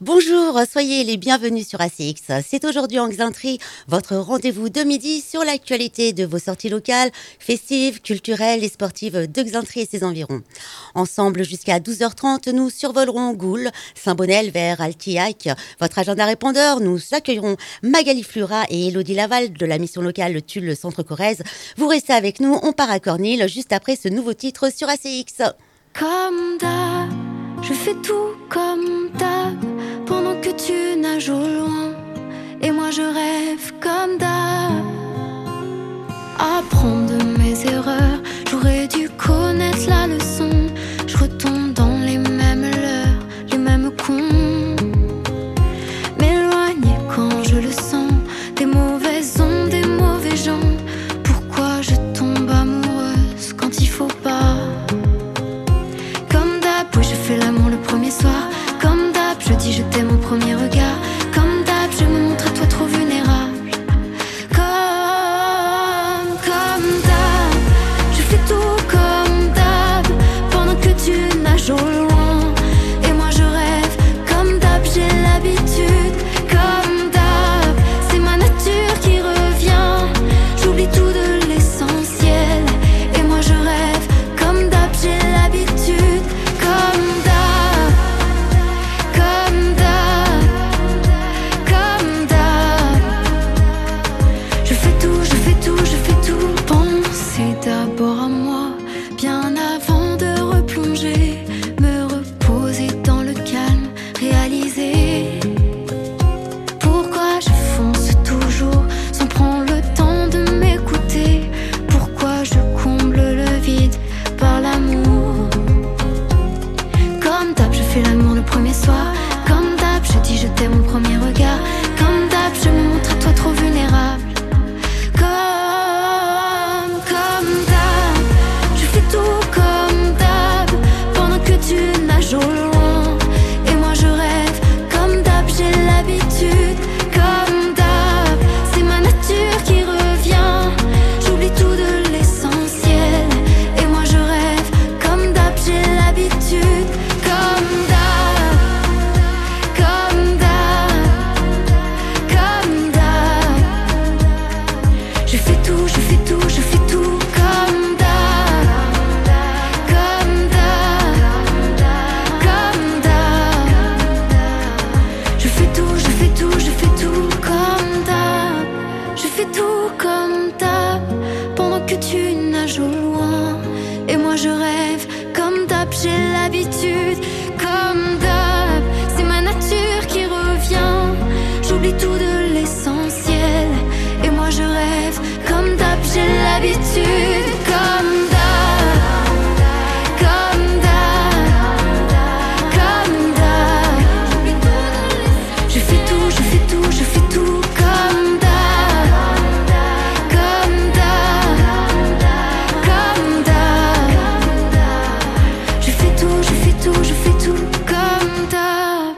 Bonjour, soyez les bienvenus sur ACX. C'est aujourd'hui en Xainterie, votre rendez-vous de midi sur l'actualité de vos sorties locales, festives, culturelles et sportives de Xainterie et ses environs. Ensemble, jusqu'à 12h30, nous survolerons Goul, Saint-Bonnel vers Altillac. Votre agenda répondeur, nous accueillerons Magali Flura et Élodie Laval de la mission locale Tulle Centre-Corrèze. Vous restez avec nous, on part à Cornil juste après ce nouveau titre sur ACX. Comme d'hab, je fais tout comme d'hab, pendant que tu nages au loin, et moi je rêve comme d'hab. Apprendre de mes erreurs, j'aurais dû connaître la leçon. Je retombe dans les mêmes leurres, les mêmes cons. M'éloigner quand je le sens, des mauvaises ondes, des mauvais gens. Pourquoi je tombe amoureuse quand il faut pas? Comme d'hab, oui je fais l'amour le premier soir. Comme d'hab, je dis je t'aime au premier regard. Comme d'hab, je me montre à toi trop vulnérable. Comme d'hab, je fais tout comme d'hab, pendant que tu nages au loin, et moi je rêve. Comme d'hab, j'ai l'habitude. Comme d'hab, c'est ma nature qui revient. J'oublie tout de l'essentiel, et moi je rêve. Comme d'hab, j'ai l'habitude. Comme d'hab, comme d'hab, comme d'hab. Je fais tout, je fais tout, je fais tout. Pensez d'abord à moi, bien avant de replonger. Me reposer dans le calme, réaliser pourquoi je fonce toujours sans prendre le temps de m'écouter. Pourquoi je comble le vide par l'amour. Comme d'hab, je fais l'amour le premier soir. Comme d'hab, je dis je t'aime au premier regard. Comme d'hab, je me montre à toi trop vulnérable. Comme d'hab, je fais tout comme d'hab, pendant que tu nages au loin, et moi je rêve. Comme d'hab, j'ai l'habitude. Comme d'hab, c'est ma nature qui revient. J'oublie tout de l'essentiel, et moi je rêve. Comme d'hab, j'ai l'habitude. Comme d'hab, comme d'hab, comme d'hab. Je fais tout, je fais tout, je fais tout comme d'hab. Comme d'hab, comme d'hab. Je fais tout, je fais tout, je fais tout comme d'hab. Je fais tout comme d'hab, pendant que tu nages au loin, et moi je rêve. Comme d'hab, j'ai l'habitude. Comme d'hab, c'est ma nature qui revient. J'oublie tout de l'essentiel, et moi je rêve. Comme d'hab, j'ai l'habitude. Comme d'hab, comme d'hab, comme d'hab. Je fais tout, je fais tout, je fais tout comme d'hab. Comme d'hab, comme d'hab. Je fais tout, je fais tout, je fais tout comme d'hab.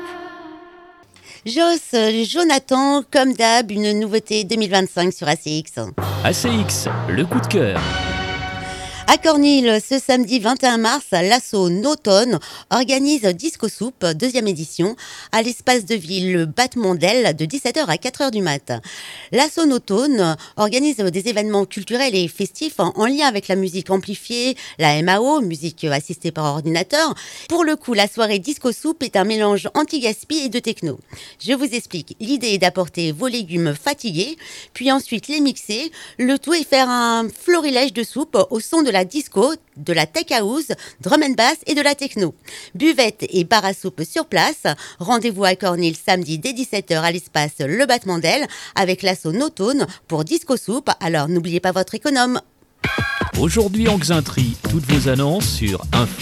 Jonathan, comme d'hab, une nouveauté 2025 sur ACX. ACX, le coup de cœur. À Cornil, ce samedi 21 mars, l'asso Notone organise Disco Soup, deuxième édition, à l'espace de ville le battement d'aile de 17h à 4h du mat. L'asso Notone organise des événements culturels et festifs en lien avec la musique amplifiée, la MAO, musique assistée par ordinateur. Pour le coup, la soirée Disco Soup est un mélange anti-gaspi et de techno. Je vous explique. L'idée est d'apporter vos légumes fatigués, puis ensuite les mixer, le tout et faire un florilège de soupe au son de la disco, de la tech house, drum and bass et de la techno. Buvette et bar à soupe sur place. Rendez-vous à Cornil samedi dès 17h à l'espace Le Battement d'Aile avec l'asso Notone pour Disco Soup. Alors n'oubliez pas votre économe. Aujourd'hui en Xainterie, toutes vos annonces sur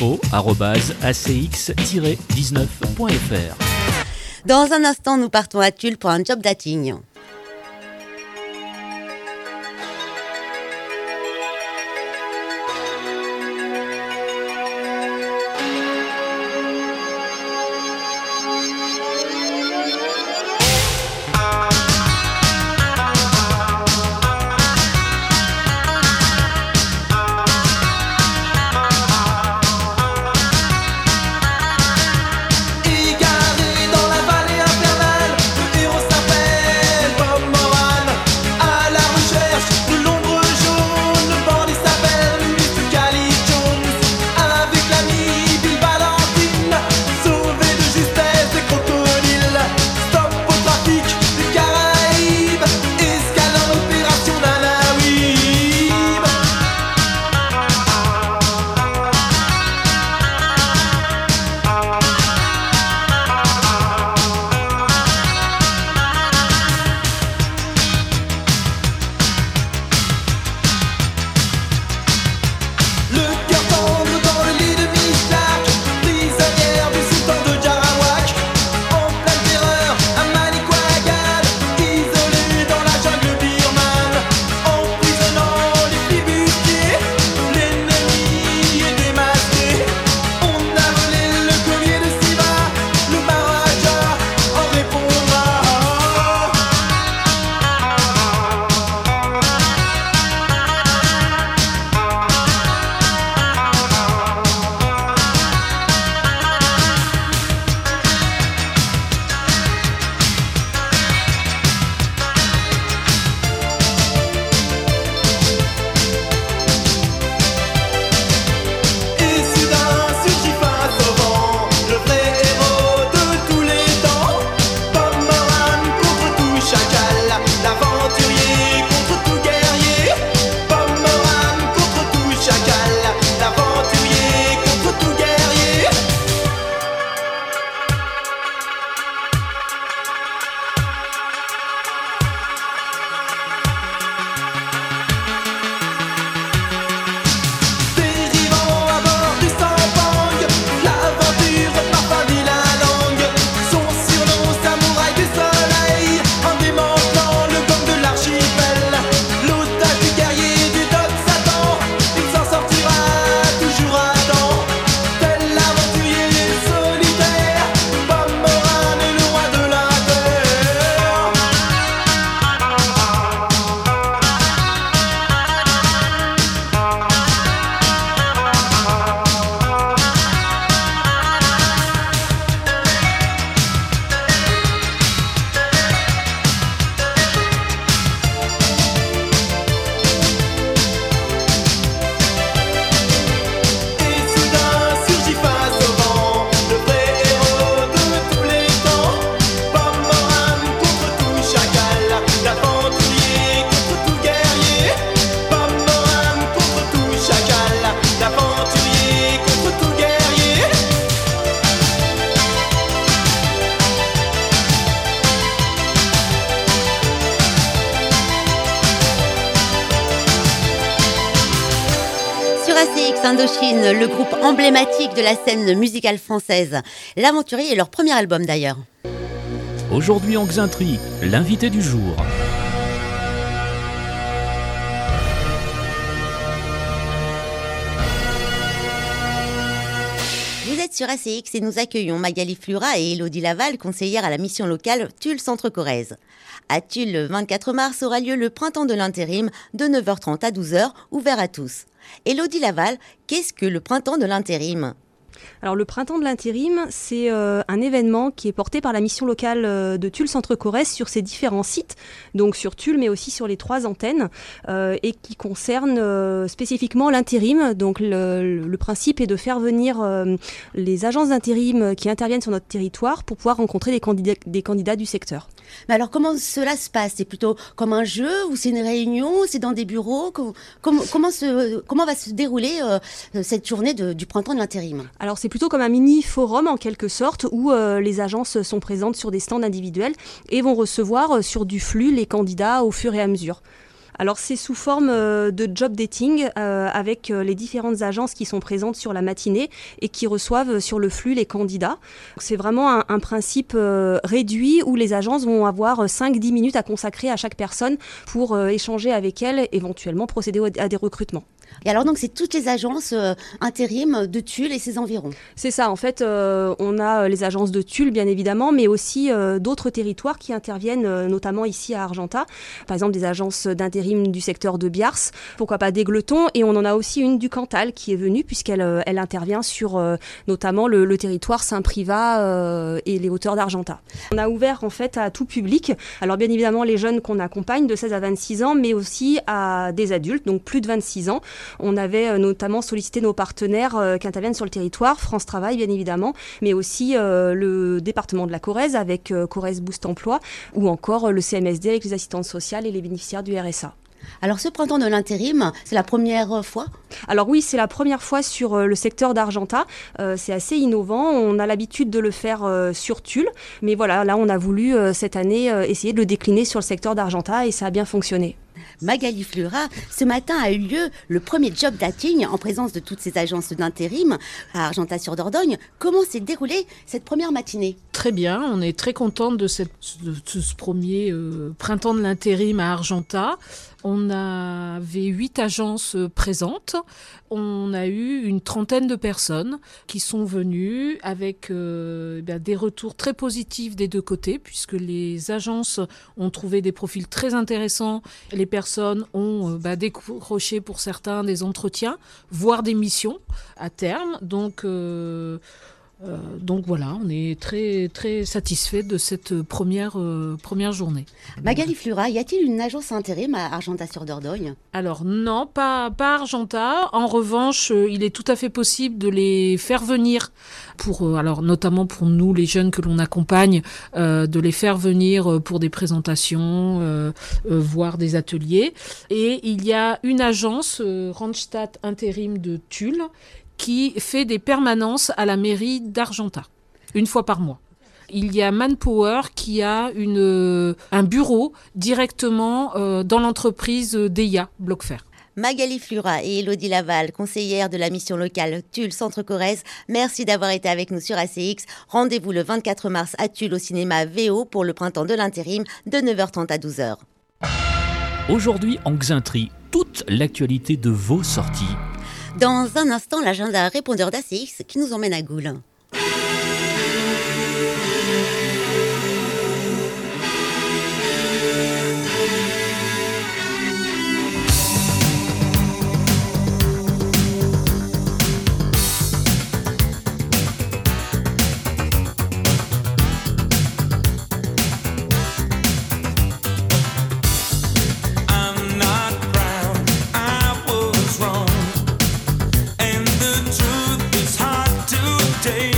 info@acx-19.fr. Dans un instant, nous partons à Tulle pour un job dating. Égaré dans la vallée Indochine, le groupe emblématique de la scène musicale française. L'Aventurier est leur premier album d'ailleurs. Aujourd'hui en Xainterie, l'invité du jour. Vous êtes sur ACX et nous accueillons Magali Flura et Élodie Laval, conseillères à la mission locale Tulle Centre-Corrèze. À Tulle, le 24 mars aura lieu le printemps de l'intérim de 9h30 à 12h, ouvert à tous. Élodie Laval, qu'est-ce que le printemps de l'intérim ? Alors le printemps de l'intérim, c'est un événement qui est porté par la mission locale de Tulle Centre-Corrèze sur ses différents sites, donc sur Tulle mais aussi sur les 3 antennes, et qui concerne spécifiquement l'intérim. Donc le principe est de faire venir les agences d'intérim qui interviennent sur notre territoire pour pouvoir rencontrer des candidats du secteur. Mais alors comment cela se passe ? C'est plutôt comme un jeu ou c'est une réunion ? C'est dans des bureaux ? Comment va se dérouler cette journée du printemps de l'intérim ? Alors c'est plutôt comme un mini forum en quelque sorte où les agences sont présentes sur des stands individuels et vont recevoir sur du flux les candidats au fur et à mesure. Alors c'est sous forme de job dating avec les différentes agences qui sont présentes sur la matinée et qui reçoivent sur le flux les candidats. C'est vraiment un principe réduit où les agences vont avoir 5-10 minutes à consacrer à chaque personne pour échanger avec elle, éventuellement procéder à des recrutements. Et alors donc c'est toutes les agences intérim de Tulle et ses environs. C'est ça, en fait on a les agences de Tulle bien évidemment, mais aussi d'autres territoires qui interviennent notamment ici à Argentat. Par exemple des agences d'intérim du secteur de Biars, pourquoi pas d'Aigleton, et on en a aussi une du Cantal qui est venue puisqu'elle intervient sur notamment le territoire Saint-Privat et les hauteurs d'Argentat. On a ouvert en fait à tout public, alors bien évidemment les jeunes qu'on accompagne de 16 à 26 ans, mais aussi à des adultes, donc plus de 26 ans. On avait notamment sollicité nos partenaires qui interviennent sur le territoire, France Travail bien évidemment, mais aussi le département de la Corrèze avec Corrèze Boost Emploi ou encore le CMSD avec les assistantes sociales et les bénéficiaires du RSA. Alors ce printemps de l'intérim, c'est la première fois ? Alors oui, c'est la première fois sur le secteur d'Argentat. C'est assez innovant. On a l'habitude de le faire sur Tulle. Mais voilà, là on a voulu cette année essayer de le décliner sur le secteur d'Argentat et ça a bien fonctionné. Magali Flura, ce matin a eu lieu le premier job dating en présence de toutes ces agences d'intérim à Argentat-sur-Dordogne. Comment s'est déroulée cette première matinée ? Très bien, on est très contente de ce premier printemps de l'intérim à Argentat. On avait 8 agences présentes. On a eu une trentaine de personnes qui sont venues avec des retours très positifs des deux côtés, puisque les agences ont trouvé des profils très intéressants. Les personnes ont décroché pour certains des entretiens, voire des missions à terme. Donc voilà, on est très, très satisfait de cette première journée. Magali Flura, y a-t-il une agence intérim à Argentat-sur-Dordogne ? Alors non, pas Argentat. En revanche, il est tout à fait possible de les faire venir, notamment pour nous, les jeunes que l'on accompagne, de les faire venir pour des présentations, voire des ateliers. Et il y a une agence, Randstad Intérim de Tulle, qui fait des permanences à la mairie d'Argentat, une fois par mois. Il y a Manpower qui a un bureau directement dans l'entreprise DEIA, Bloc-Fer. Magali Flura et Élodie Laval, conseillères de la mission locale Tulle Centre-Corrèze, merci d'avoir été avec nous sur ACX. Rendez-vous le 24 mars à Tulle au cinéma VO pour le printemps de l'intérim de 9h30 à 12h. Aujourd'hui en Xainterie, toute l'actualité de vos sorties. Dans un instant, l'agenda répondeur d'ACX qui nous emmène à Goul. Day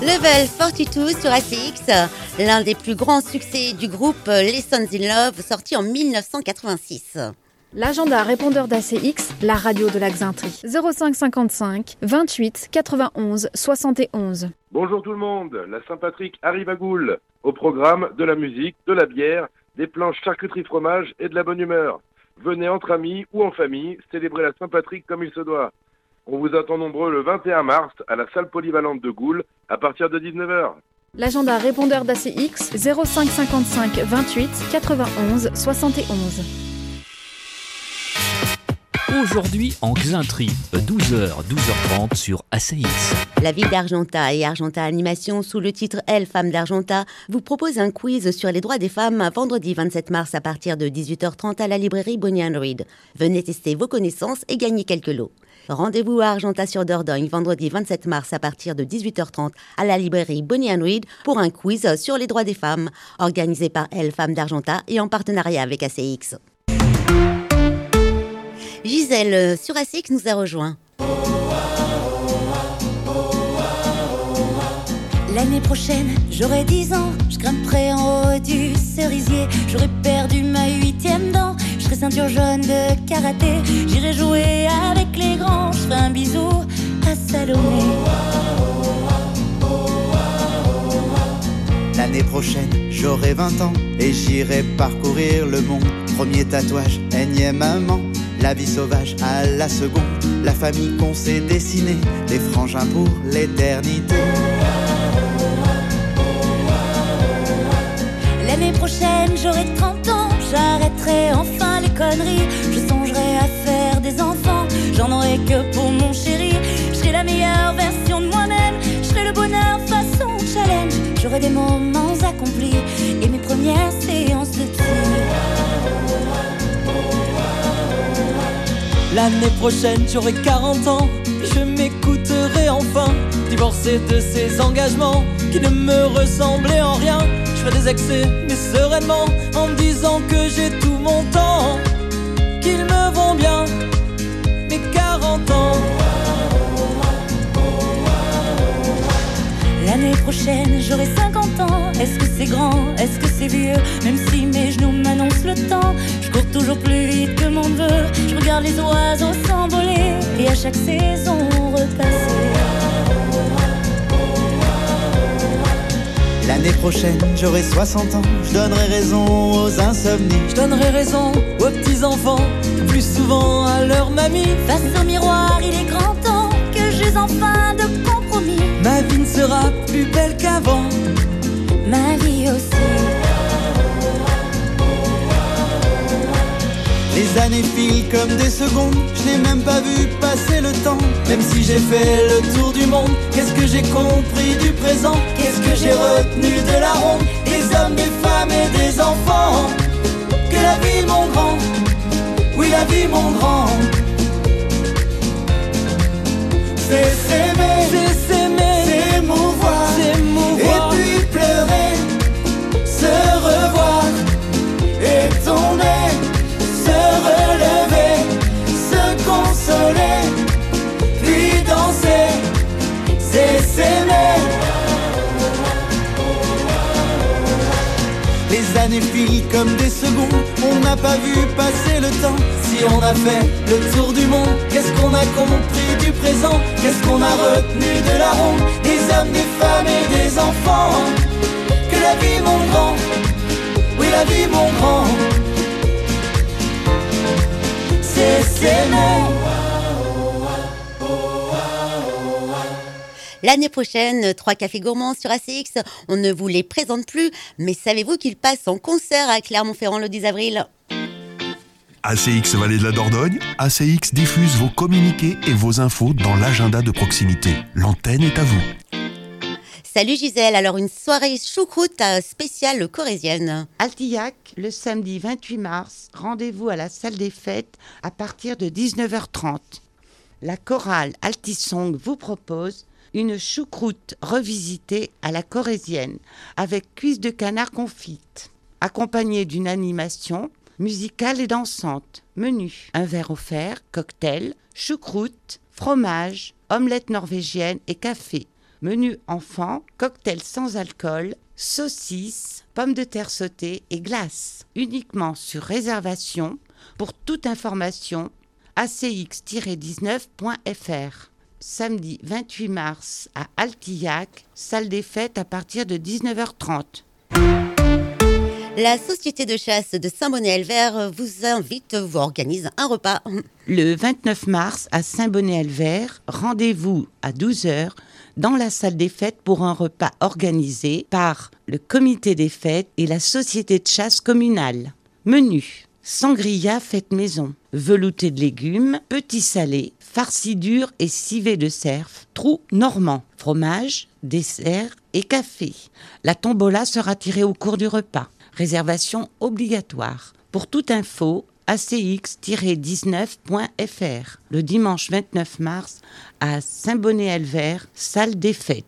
Level 42 sur ACX, l'un des plus grands succès du groupe Lessons in Love, sorti en 1986. L'agenda répondeur d'ACX, la radio de la Xainterie. 05 55 28 91 71. Bonjour tout le monde, la Saint-Patrick arrive à Goul. Au programme, de la musique, de la bière, des planches charcuterie fromage et de la bonne humeur. Venez entre amis ou en famille célébrer la Saint-Patrick comme il se doit. On vous attend nombreux le 21 mars à la salle polyvalente de Goul à partir de 19h. L'agenda répondeur d'ACX, 05 55 28 91 71. Aujourd'hui en Xainterie, 12h, 12h30 sur ACX. La ville d'Argentat et Argentat Animation, sous le titre Elle, Femmes d'Argentat, vous propose un quiz sur les droits des femmes vendredi 27 mars à partir de 18h30 à la librairie Bonnie & Reed. Venez tester vos connaissances et gagner quelques lots. Rendez-vous à Argentat-sur-Dordogne vendredi 27 mars à partir de 18h30 à la librairie Bonnie & Reed pour un quiz sur les droits des femmes, organisé par Elle, Femmes d'Argentat et en partenariat avec ACX. Gisèle sur ACX nous a rejoint. L'année prochaine, j'aurai 10 ans, je grimperai en haut du cerisier. J'aurai perdu ma 8e dent, je serai ceinture jaune de karaté. J'irai jouer avec les grands, je ferai un bisou à Salomé. L'année prochaine, j'aurai 20 ans et j'irai parcourir le monde. Premier tatouage, énième amant. La vie sauvage à la seconde, la famille qu'on s'est dessinée, les frangins pour l'éternité. L'année prochaine, j'aurai 30 ans, j'arrêterai enfin les conneries. Je songerai à faire des enfants, j'en aurai que pour mon chéri. Je serai la meilleure version de moi-même, je serai le bonheur façon challenge. J'aurai des moments accomplis et mes premières séances de tir. L'année prochaine, j'aurai 40 ans, je m'écouterai enfin, divorcé de ces engagements qui ne me ressemblaient en rien. Je ferai des excès, mais sereinement, en me disant que j'ai tout mon temps, qu'ils me vont bien, mes 40 ans. L'année prochaine, j'aurai 50 ans. Est-ce que c'est grand? Est-ce que c'est vieux? Même si mes genoux m'annoncent le temps, je cours toujours plus vite que mon neveu. Je regarde les oiseaux s'envoler et à chaque saison repasser. L'année prochaine, j'aurai 60 ans, je donnerai raison aux insomnies. Je donnerai raison aux petits-enfants, plus souvent à leur mamie. Face au miroir, il est grand temps que j'use enfin de compromis. Ma vie ne sera plus belle qu'avant, ma vie aussi. Les années filent comme des secondes, je n'ai même pas vu passer le temps. Même si j'ai fait le tour du monde, qu'est-ce que j'ai compris du présent? Qu'est-ce que j'ai retenu de la ronde? Des hommes, des femmes et des enfants. Que la vie mon grand, oui la vie mon grand. C'est s'aimer, s'émouvoir, et puis pleurer, se revoir et tomber, se relever, se consoler, puis danser, c'est s'aimer. Les années filent comme des secondes, on n'a pas vu passer le temps. Si on a fait le tour du monde, qu'est-ce qu'on a compris du présent? Qu'est-ce qu'on a retenu de la ronde? Des hommes, des femmes et des enfants. Que la vie mon grand, oui la vie mon grand, c'est s'aimer. L'année prochaine, 3 cafés gourmands sur ACX, on ne vous les présente plus, mais savez-vous qu'ils passent en concert à Clermont-Ferrand le 10 avril? ACX Vallée de la Dordogne, ACX diffuse vos communiqués et vos infos dans l'agenda de proximité. L'antenne est à vous. Salut Gisèle, alors une soirée choucroute spéciale corésienne. Altillac, le samedi 28 mars, rendez-vous à la salle des fêtes à partir de 19h30. La chorale Altisong vous propose une choucroute revisitée à la corésienne avec cuisses de canard confites, accompagnée d'une animation musicale et dansante. Menu, un verre offert, cocktail, choucroute, fromage, omelette norvégienne et café. Menu enfant, cocktail sans alcool, saucisses, pommes de terre sautées et glace. Uniquement sur réservation. Pour toute information, acx-19.fr. Samedi 28 mars à Altillac, salle des fêtes à partir de 19h30. La société de chasse de Saint-Bonnet-Elvert vous organise un repas. Le 29 mars à Saint-Bonnet-Elvert, rendez-vous à 12h dans la salle des fêtes pour un repas organisé par le comité des fêtes et la société de chasse communale. Menu: sangria faite maison, velouté de légumes, petits salés, farcis durs et civet de cerf, trou normand, fromage, dessert et café. La tombola sera tirée au cours du repas. Réservation obligatoire. Pour toute info, acx-19.fr. Le dimanche 29 mars à Saint-Bonnet-Elvert, salle des fêtes.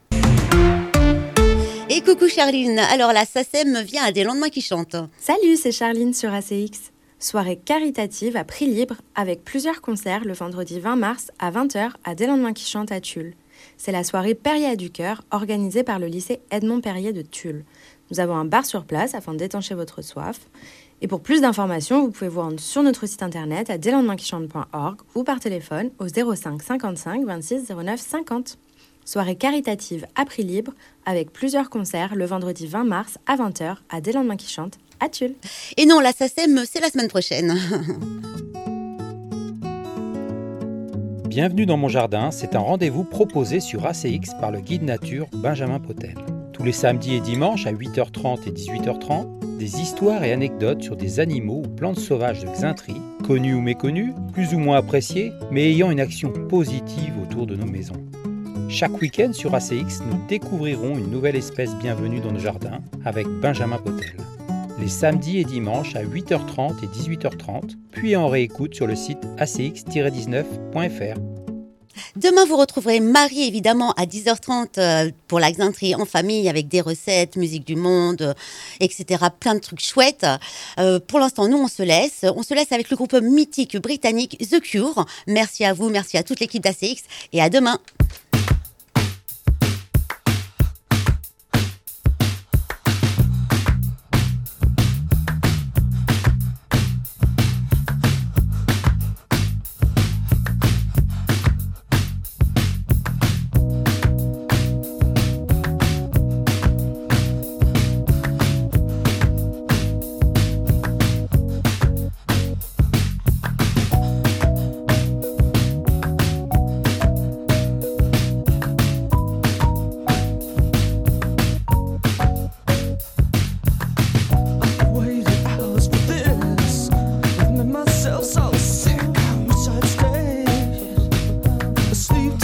Et coucou Charline, alors la SACEM vient à des lendemains qui chantent. Salut, c'est Charline sur ACX. Soirée caritative à prix libre avec plusieurs concerts le vendredi 20 mars à 20h à Des Lendemains qui chantent à Tulle. C'est la soirée Perrier du cœur organisée par le lycée Edmond Perrier de Tulle. Nous avons un bar sur place afin d'étancher votre soif. Et pour plus d'informations, vous pouvez vous rendre sur notre site internet à deslendemaynsquichantent.org ou par téléphone au 05 55 26 09 50. Soirée caritative à prix libre avec plusieurs concerts le vendredi 20 mars à 20h à Des Lendemains qui chantent à Tulle. Et non, la SACEM, c'est la semaine prochaine. Bienvenue dans mon jardin, c'est un rendez-vous proposé sur ACX par le guide nature Benjamin Potel. Tous les samedis et dimanches à 8h30 et 18h30, des histoires et anecdotes sur des animaux ou plantes sauvages de Xaintrix, connus ou méconnus, plus ou moins appréciés, mais ayant une action positive autour de nos maisons. Chaque week-end sur ACX, nous découvrirons une nouvelle espèce bienvenue dans nos jardins avec Benjamin Potel. Les samedis et dimanches à 8h30 et 18h30, puis en réécoute sur le site acx-19.fr. Demain, vous retrouverez Marie, évidemment, à 10h30 pour la Xaintrix en famille avec des recettes, musique du monde, etc. Plein de trucs chouettes. Pour l'instant, nous, on se laisse. On se laisse avec le groupe mythique britannique The Cure. Merci à vous, merci à toute l'équipe d'ACX et à demain. So sick, I wish I'd stay asleep